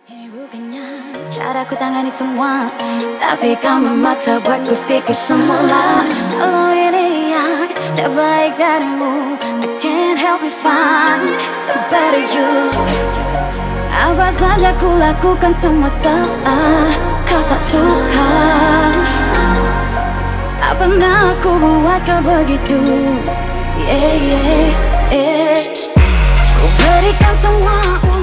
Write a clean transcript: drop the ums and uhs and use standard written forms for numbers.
Ini bukannya cara ku tangani semua, tapi kau memaksa buat ku pikir semula. Kalau ini yang terbaik darimu, I can't help but find the better you. Apa saja ku lakukan semua salah, kau tak suka. Tak pernah aku buat kau begitu. Yeah, yeah, yeah. Ku berikan semua